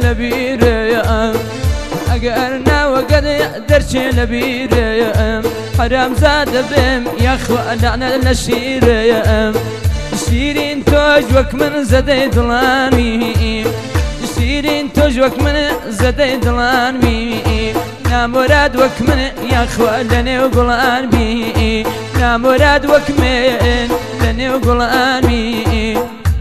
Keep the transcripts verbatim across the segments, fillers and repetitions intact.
لبيرم اگرنا وقد درچه لبيرم حرام زاد بم يا خوانا لشيرم شيرين توج وك من زدي ظلامي شيرين توج وك من زدي ظلامي نا مراد وك من يا خوانا وقلان بي نا مراد وك من لني وقلان بي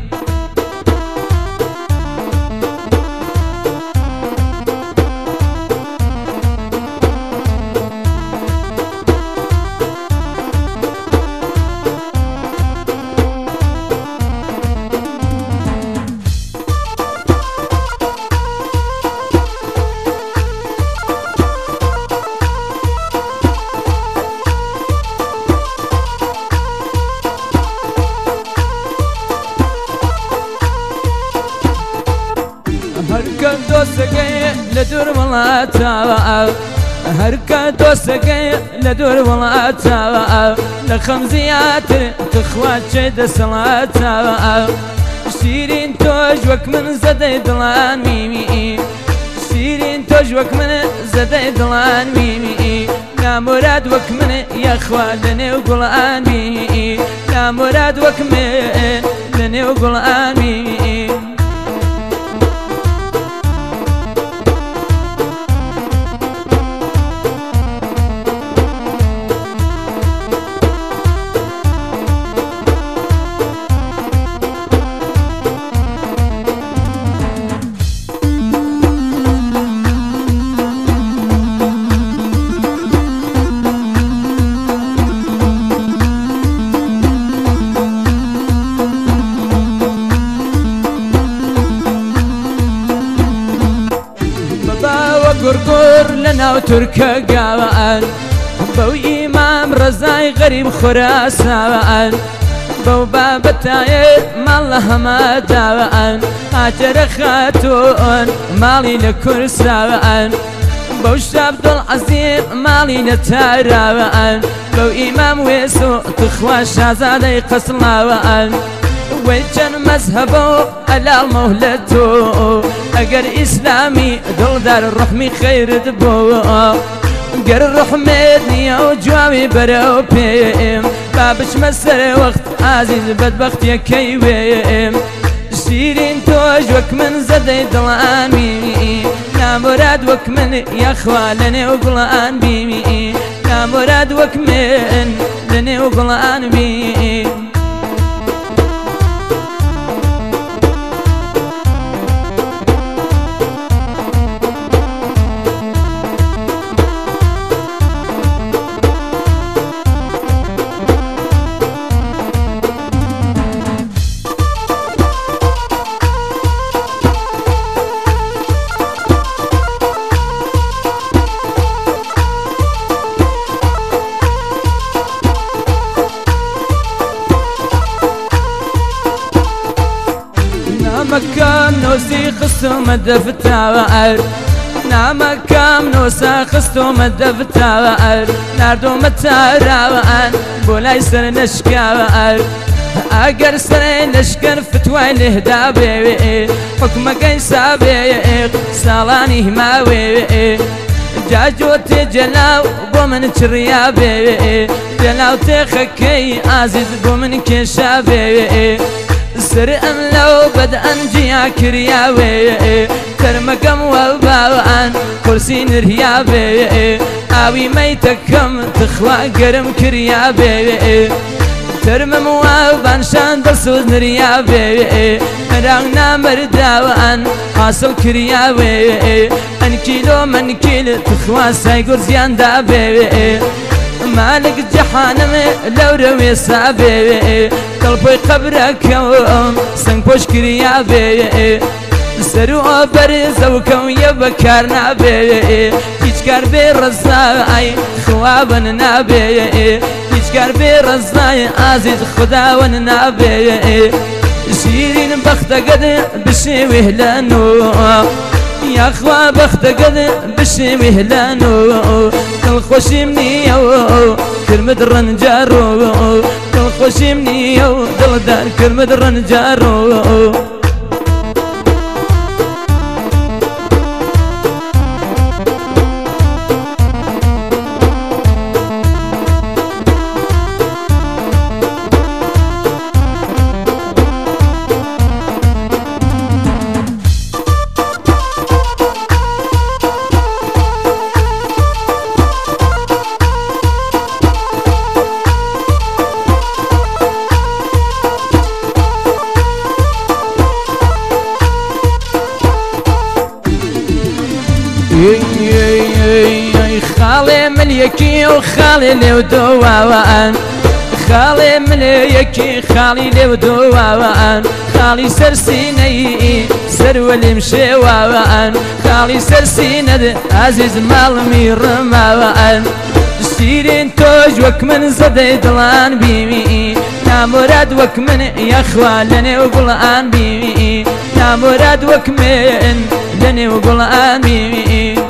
هركا دوسكي لدور ملاتا هركا دوسكي لدور ملاتا لخمزيات تخوات شد صلاتا شيرين توجوك من زدي ضلان ميمي شيرين توجوك من زدي ضلان ميمي لا مراد وك من يا خوالني وقلان ميمي لا مراد وك من لني وقلان ميمي قرقر لنا وتركا قاوان بو إمام رزاي غريب خراسان بو باب التاير مالها ما داوان هاجر خاتون مالي لكرسان بو شابد العظيم مالي نتاراوان بو إمام ويسو تخوى شازادي قصلاوان ويجن مذهبه على المهلتو اگر اسلامي دل دار الرحمي خير دبو قر الرحمتني وجوامي برو بيم بابش مسر وقت عزيز بدبخت يا كيويم شيرين توجوك من زدي ضلان بيمي لا مراد وك من يا خوالني وقلان بيمي لا مراد وك من لني وقلان بيمي نامكام نوسي خستو مدفتا وعر نامكام نوسا خستو مدفتا وعر ناردو متارا وعن بولاي سر نشكا وعر اگر سر نشكن فتوى لهدا بي حكمك يسابي سالاني هماوي جاجو تجلاو بومن تريابي جلاو تخكي عزيز بومن كشابي سر ام لو بدأ جيا كرياوي ترمكم وباوان كرسين ريابي اوي ميتكم تخوى قرم كريابي ترمم وابان شان درسوز نريابي مراغنا مرداوان حاصل كرياوي ان كيلو من كيل تخوى سايقور زيان دابي مالك جحانم لو روي سابي قلبي قبرك يوم سنگ پوش كريا بي سرو برز وكم يبكرنا بي يشكر بي رزاي خوابن نبي يشكر بي رزاي عزيز خدا ونبي شيرين بخت قد بشي وهلانو يا اخوا بخت قد بشي وهلانو كل خوش مني كلمة الرنجارو كل خوش مني دل دار كلمة الرنجارو مليكي وخالي لو دوان خالي مليكي خالي لو دوان خالي سرسيني سرولي مشيوان خالي سرسينة عزيز مالمي رموان شيرين توج وك من زدي دلان بيمي يا مراد وك من يا خوالني وقلان بيمي يا مراد وك من لني وقلان بيمي